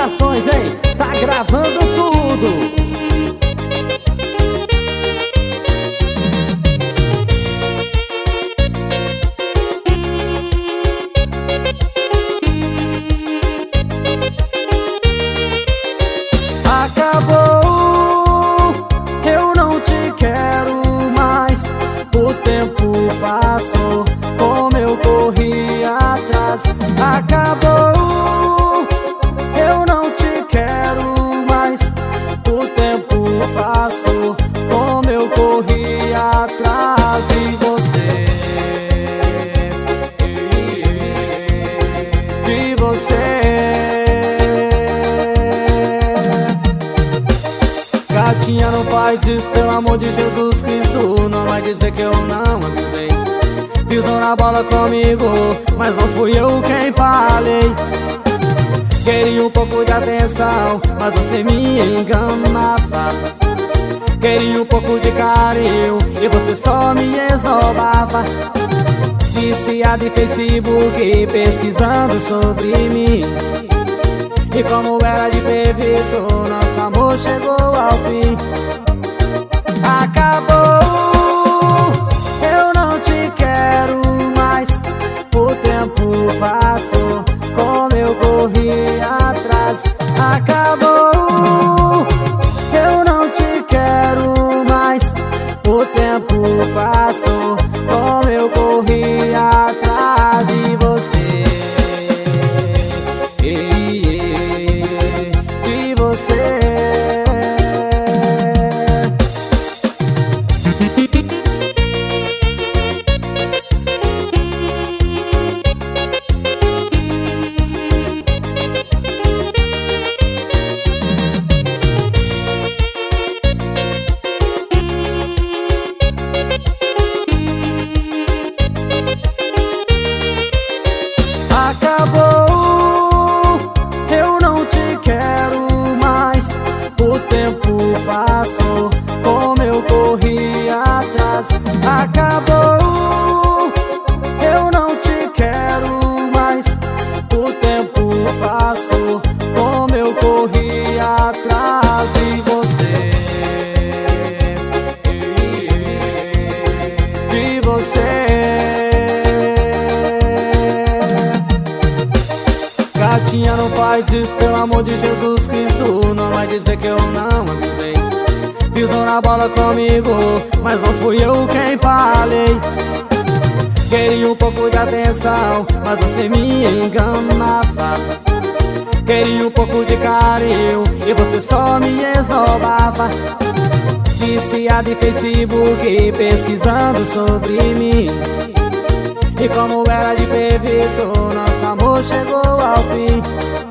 Gravações, hein? Tá gravando tudo. Acabou, eu não te quero mais. O tempo passou, como eu corri atrás. Acabou, eu não te quero mais. O tempo passou, como eu corri atrás de você. De você. Gatinha, não faz isso, pelo amor de Jesus Cristo. Não vai dizer que eu não avisei. Pisou na bola comigo, mas não fui eu quem falei. Queria um pouco de atenção, mas você me enganava. Queria um pouco de carinho e você só me esnobava. Viciado em Facebook, pesquisando sobre mim. E como era de previsto, nosso amor chegou ao fim. Acabou, eu não te quero mais. O tempo passou, como eu corri atrás. Acabou, eu não te quero mais. O tempo passou, como eu corri atrás de você. De você. Acabou, eu não te quero mais. O tempo passou, como eu corri atrás. Acabou, eu não te quero mais. O tempo passou, como eu corri atrás de você. De você. Gatinha, não faz isso, pelo amor de Jesus Cristo. Não vai dizer que eu não avisei. Pisou na bola comigo, mas não fui eu quem falei. Queria um pouco de atenção, mas você me enganava. Queria um pouco de carinho e você só me esnobava. Viciado em Facebook, pesquisando sobre mim. E como era de previsto, nosso amor chegou ao fim.